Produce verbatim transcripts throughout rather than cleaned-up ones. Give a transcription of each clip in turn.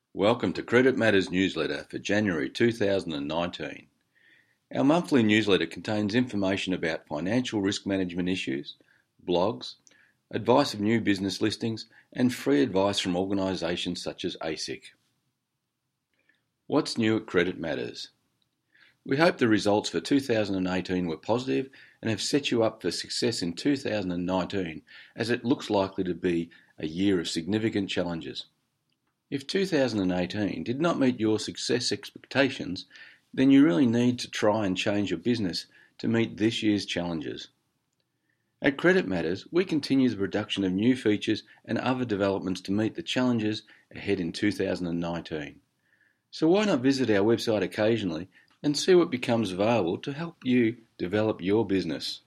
Welcome to Credit Matters newsletter for January two thousand nineteen. Our monthly newsletter contains information about financial risk management issues, blogs, advice of new business listings, and free advice from organisations such as A S I C. What's new at Credit Matters? We hope the results for two thousand eighteen were positive and have set you up for success in two thousand nineteen, as it looks likely to be a year of significant challenges. If two thousand eighteen did not meet your success expectations, then you really need to try and change your business to meet this year's challenges. At Credit Matters, we continue the production of new features and other developments to meet the challenges ahead in two thousand nineteen. So why not visit our website occasionally and see what becomes available to help you develop your business.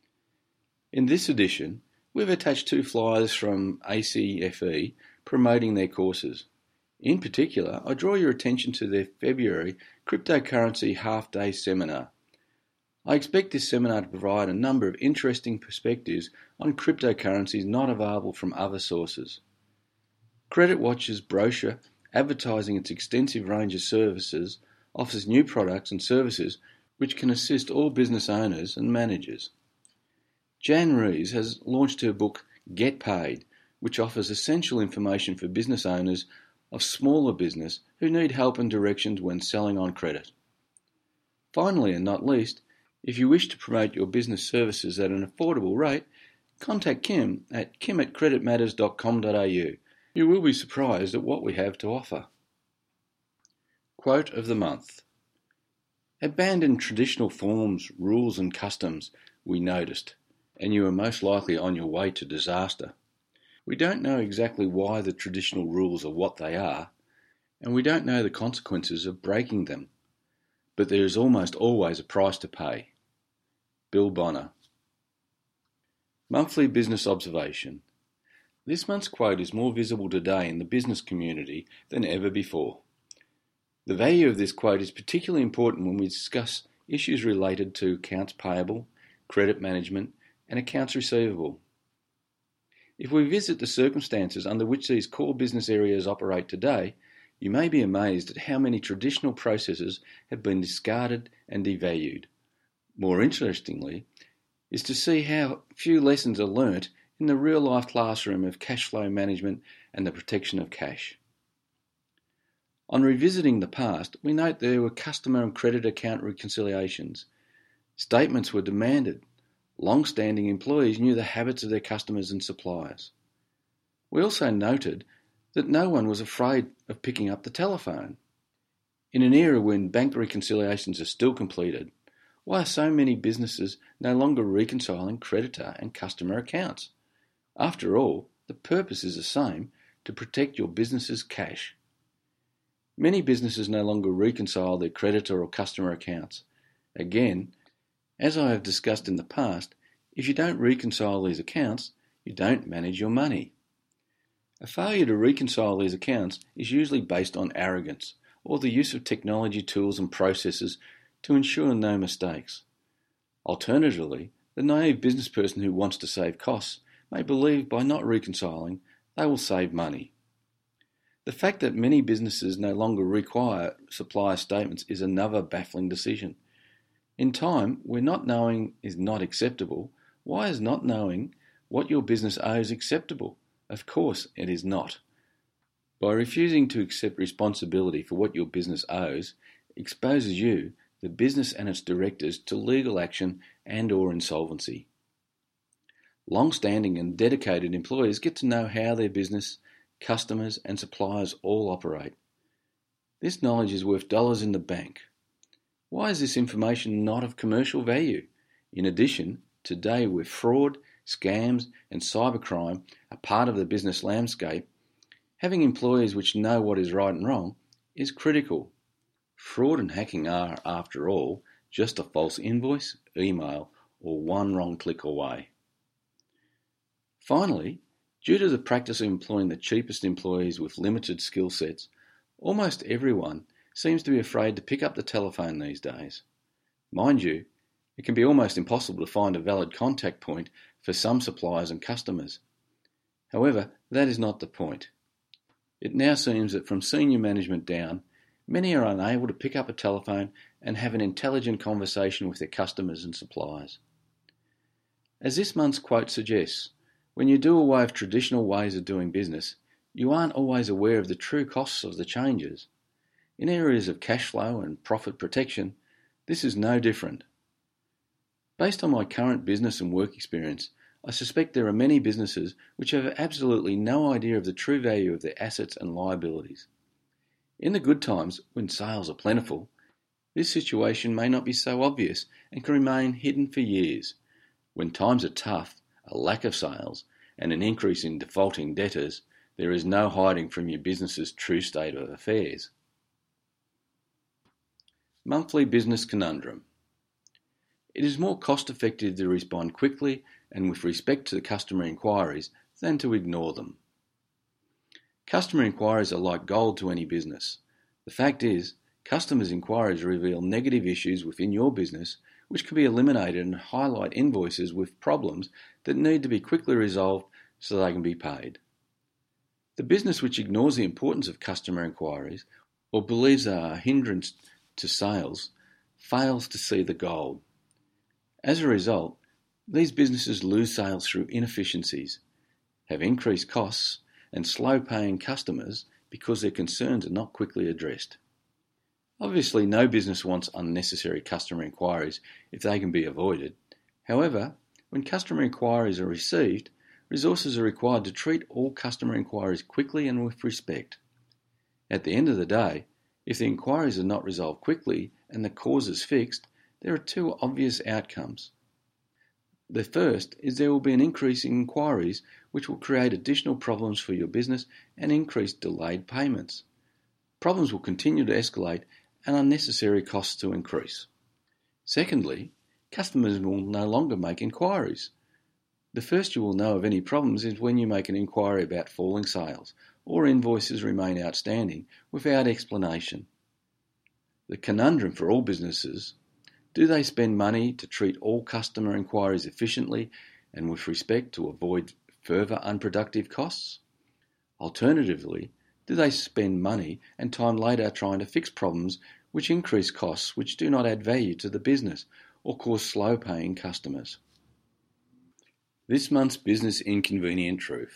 In this edition, we've attached two flyers from A C F E promoting their courses. In particular, I draw your attention to their February Cryptocurrency Half-Day Seminar. I expect this seminar to provide a number of interesting perspectives on cryptocurrencies not available from other sources. Credit Watch's brochure, advertising its extensive range of services, offers new products and services which can assist all business owners and managers. Jan Rees has launched her book Get Paid, which offers essential information for business owners of smaller business who need help and directions when selling on credit. Finally, and not least, if you wish to promote your business services at an affordable rate, contact Kim at kim at credit matters dot com dot a u. You will be surprised at what we have to offer. Quote of the month. Abandon traditional forms, rules and customs, we noticed, and you are most likely on your way to disaster. We don't know exactly why the traditional rules are what they are, and we don't know the consequences of breaking them. But there is almost always a price to pay. Bill Bonner. Monthly Business Observation. This month's quote is more visible today in the business community than ever before. The value of this quote is particularly important when we discuss issues related to accounts payable, credit management, and accounts receivable. If we visit the circumstances under which these core business areas operate today, you may be amazed at how many traditional processes have been discarded and devalued. More interestingly, is to see how few lessons are learnt in the real-life classroom of cash flow management and the protection of cash. On revisiting the past, we note there were customer and credit account reconciliations. Statements were demanded. Long-standing employees knew the habits of their customers and suppliers. We also noted that no one was afraid of picking up the telephone. In an era when bank reconciliations are still completed, why are so many businesses no longer reconciling creditor and customer accounts? After all, the purpose is the same, to protect your business's cash. Many businesses no longer reconcile their creditor or customer accounts. Again, as I have discussed in the past, if you don't reconcile these accounts, you don't manage your money. A failure to reconcile these accounts is usually based on arrogance or the use of technology tools and processes to ensure no mistakes. Alternatively, the naive business person who wants to save costs may believe by not reconciling they will save money. The fact that many businesses no longer require supplier statements is another baffling decision. In time, where not knowing is not acceptable, why is not knowing what your business owes acceptable? Of course it is not. By refusing to accept responsibility for what your business owes, exposes you, the business and its directors, to legal action and or insolvency. Long-standing and dedicated employees get to know how their business, customers and suppliers all operate. This knowledge is worth dollars in the bank. Why is this information not of commercial value? In addition, today where fraud, scams and cybercrime are part of the business landscape, having employees which know what is right and wrong is critical. Fraud and hacking are, after all, just a false invoice, email or one wrong click away. Finally, due to the practice of employing the cheapest employees with limited skill sets, almost everyone seems to be afraid to pick up the telephone these days. Mind you, it can be almost impossible to find a valid contact point for some suppliers and customers. However, that is not the point. It now seems that from senior management down, many are unable to pick up a telephone and have an intelligent conversation with their customers and suppliers. As this month's quote suggests, when you do away with traditional ways of doing business, you aren't always aware of the true costs of the changes. In areas of cash flow and profit protection, this is no different. Based on my current business and work experience, I suspect there are many businesses which have absolutely no idea of the true value of their assets and liabilities. In the good times, when sales are plentiful, this situation may not be so obvious and can remain hidden for years. When times are tough, a lack of sales, and an increase in defaulting debtors, there is no hiding from your business's true state of affairs. Monthly Business Conundrum. It is more cost-effective to respond quickly and with respect to the customer inquiries than to ignore them. Customer inquiries are like gold to any business. The fact is, customers' inquiries reveal negative issues within your business which can be eliminated and highlight invoices with problems that need to be quickly resolved so they can be paid. The business which ignores the importance of customer inquiries or believes they are a hindrance to sales fails to see the gold. As a result, these businesses lose sales through inefficiencies, have increased costs, and slow paying customers because their concerns are not quickly addressed. Obviously, no business wants unnecessary customer inquiries if they can be avoided. However, when customer inquiries are received, resources are required to treat all customer inquiries quickly and with respect. At the end of the day, if the inquiries are not resolved quickly and the cause is fixed, there are two obvious outcomes. The first is there will be an increase in inquiries which will create additional problems for your business and increase delayed payments. Problems will continue to escalate and unnecessary costs to increase. Secondly, customers will no longer make inquiries. The first you will know of any problems is when you make an inquiry about falling sales or invoices remain outstanding without explanation. The conundrum for all businesses: do they spend money to treat all customer inquiries efficiently and with respect to avoid further unproductive costs? Alternatively, do they spend money and time later trying to fix problems which increase costs which do not add value to the business or cause slow-paying customers? This month's Business Inconvenient Truth.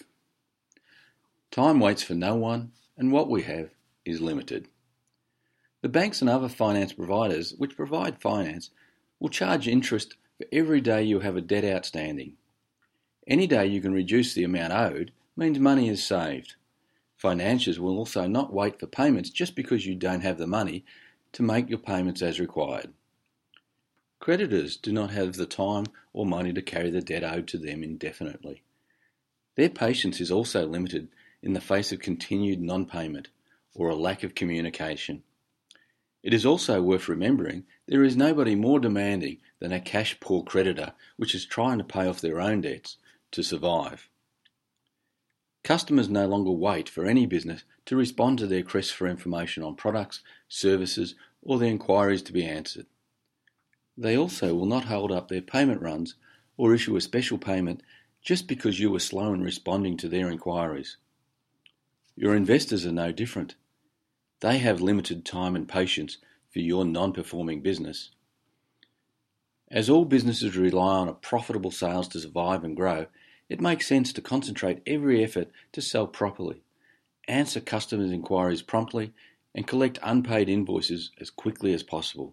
Time waits for no one, and what we have is limited. The banks and other finance providers which provide finance will charge interest for every day you have a debt outstanding. Any day you can reduce the amount owed means money is saved. Financiers will also not wait for payments just because you don't have the money to make your payments as required. Creditors do not have the time or money to carry the debt owed to them indefinitely. Their patience is also limited in the face of continued non-payment or a lack of communication. It is also worth remembering there is nobody more demanding than a cash-poor creditor which is trying to pay off their own debts to survive. Customers no longer wait for any business to respond to their requests for information on products, services, or their inquiries to be answered. They also will not hold up their payment runs or issue a special payment just because you were slow in responding to their inquiries. Your investors are no different. They have limited time and patience for your non-performing business. As all businesses rely on a profitable sales to survive and grow, it makes sense to concentrate every effort to sell properly, answer customers' inquiries promptly, and collect unpaid invoices as quickly as possible.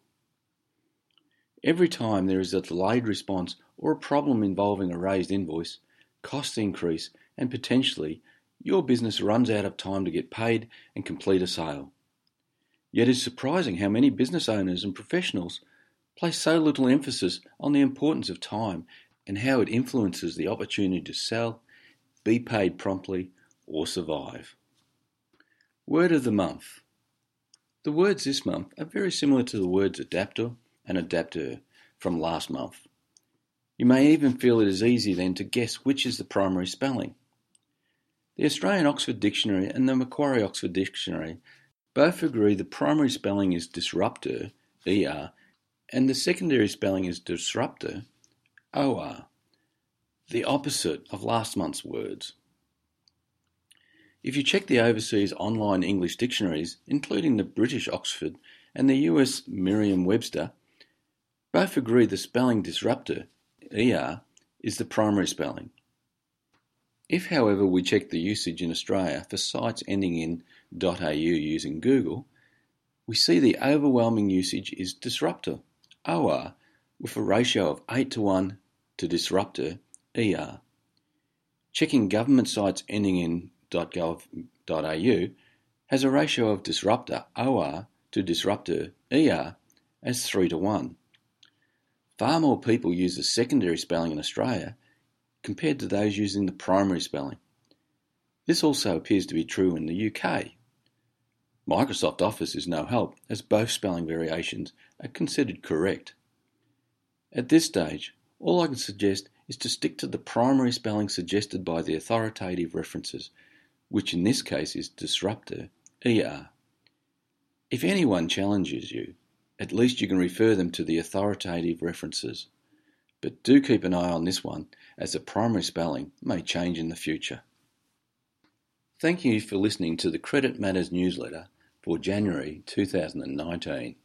Every time there is a delayed response or a problem involving a raised invoice, costs increase and potentially your business runs out of time to get paid and complete a sale. Yet it's surprising how many business owners and professionals place so little emphasis on the importance of time and how it influences the opportunity to sell, be paid promptly, or survive. Word of the month. The words this month are very similar to the words adapter and adapter from last month. You may even feel it is easy then to guess which is the primary spelling. The Australian Oxford Dictionary and the Macquarie Oxford Dictionary both agree the primary spelling is disruptor, E R, and the secondary spelling is disruptor, O R, the opposite of last month's words. If you check the overseas online English dictionaries, including the British Oxford and the U S Merriam-Webster, both agree the spelling disruptor, er, is the primary spelling. If, however, we check the usage in Australia for sites ending in .au using Google, we see the overwhelming usage is disruptor, or, with a ratio of eight to one to disruptor, er. Checking government sites ending in .gov.au has a ratio of disruptor, or, to disruptor, er, as three to one. Far more people use the secondary spelling in Australia compared to those using the primary spelling. This also appears to be true in the U K. Microsoft Office is no help, as both spelling variations are considered correct. At this stage, all I can suggest is to stick to the primary spelling suggested by the authoritative references, which in this case is disruptor, er. If anyone challenges you, at least you can refer them to the authoritative references. But do keep an eye on this one, as the primary spelling may change in the future. Thank you for listening to the Credit Matters newsletter for January two thousand nineteen.